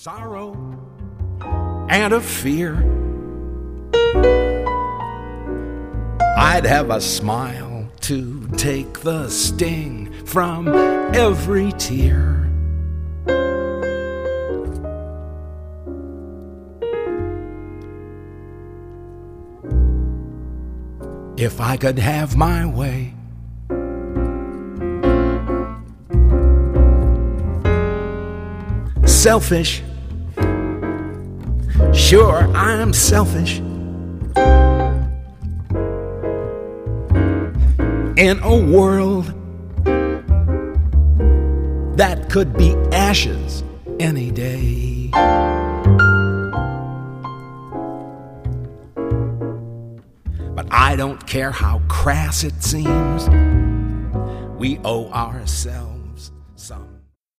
sorrow and of fear. I'd have a smile to take the sting from every tear. If I could have my way, selfish, sure I'm selfish, in a world that could be ashes any day. But I don't care how crass it seems, we owe ourselves